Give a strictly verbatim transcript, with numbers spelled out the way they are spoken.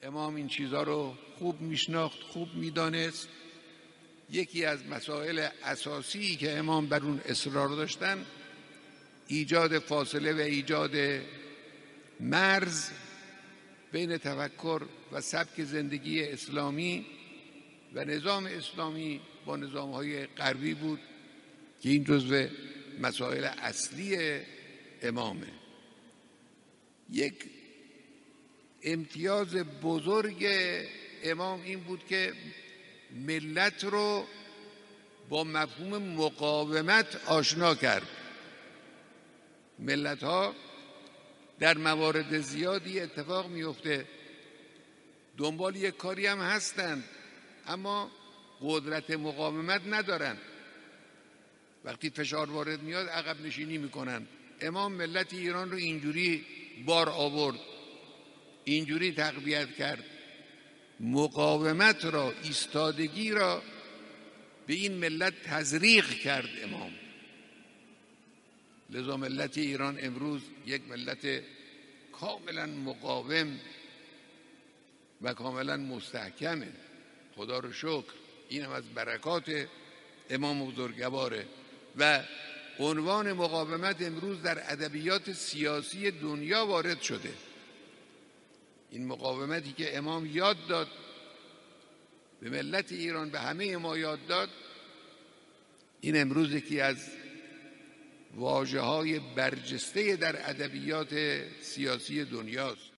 امام این چیزها رو خوب میشناخت، خوب میدانست. یکی از مسائل اساسی که امام بر اون اصرار داشتن ایجاد فاصله و ایجاد مرز بین تفکر و سبک زندگی اسلامی و نظام اسلامی با نظام‌های غربی بود که این جزو مسائل اصلی امامه. یک امتیاز بزرگ امام این بود که ملت رو با مفهوم مقاومت آشنا کرد. ملت ها در موارد زیادی اتفاق میفته دنبال یک کاری هم هستند اما قدرت مقاومت ندارن. وقتی فشار وارد میاد عقب نشینی میکنن. امام ملت ایران رو اینجوری بار آورد، اینجوری تقویت کرد، مقاومت را، ایستادگی را به این ملت تزریق کرد امام. لذا ملت ایران امروز یک ملت کاملا مقاوم و کاملا مستحکمه. خدا رو شکر. این هم از برکات امام بزرگواره. و عنوان مقاومت امروز در ادبیات سیاسی دنیا وارد شده. این مقاومتی که امام یاد داد به ملت ایران، به همه ما یاد داد، این امروز یکی از واژه‌های برجسته در ادبیات سیاسی دنیاست.